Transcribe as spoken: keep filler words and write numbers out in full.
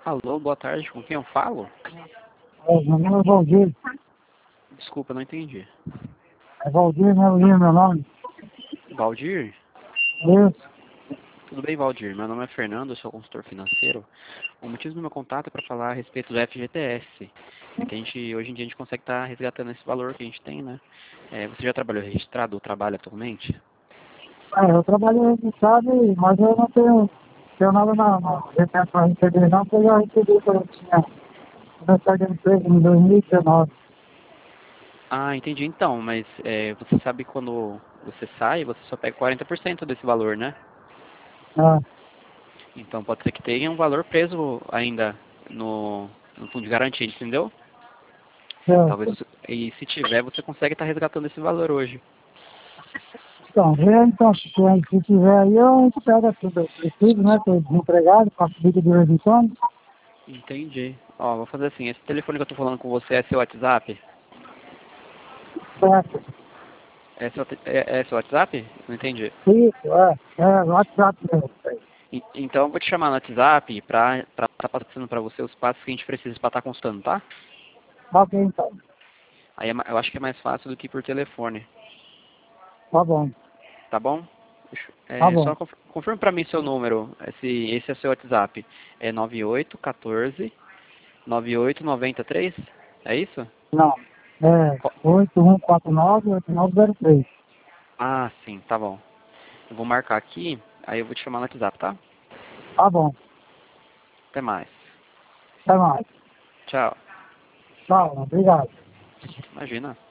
Alô, boa tarde, com quem eu falo? É, meu nome é Valdir. Desculpa, não entendi. É Valdir, né? Lima, meu nome. Valdir? Isso. Tudo bem, Valdir? Meu nome é Fernando, eu sou consultor financeiro. O motivo do meu contato é para falar a respeito do F G T S. É que a gente, hoje em dia a gente consegue estar resgatando esse valor que a gente tem, né? É, você já trabalhou registrado ou trabalha atualmente? É, eu trabalho registrado, mas eu não tenho, tenho nada na, na retenção para receber, não, porque eu já recebi quando eu tinha começado a empresa em dois mil e dezenove. Ah, entendi então, mas é, você sabe quando você sai, você só pega quarenta por cento desse valor, né? Ah, Então pode ser que tenha um valor preso ainda no, no fundo de garantia, entendeu? Talvez certo. você, e se tiver, você consegue estar resgatando esse valor hoje. Então, vê, então, se, se tiver aí, eu, a gente pega tudo. Eu preciso, né? Estou desempregado, faço vida de vez em quando. Entendi. Ó, vou fazer assim, esse telefone que eu tô falando com você é seu WhatsApp? Certo. É seu, é, é seu WhatsApp? Não entendi. Isso, é. É, WhatsApp mesmo. E- Então eu vou te chamar no WhatsApp pra estar tá passando pra você os passos que a gente precisa pra estar consultando, tá? Ok, então. Aí é ma- eu acho que é mais fácil do que por telefone, Tá bom. tá bom? Deixa- Tá É, bom. só conf- confirma pra mim seu número, esse, esse é seu WhatsApp. É nove oito um quatro, nove oito nove três? É isso? Não. É Qual- oito um quatro nove, oito nove zero três. Ah, sim, tá bom. Eu vou marcar aqui, aí eu vou te chamar no WhatsApp, tá? Tá bom. Até mais. Até mais. Tchau. Tchau, obrigado. Imagina.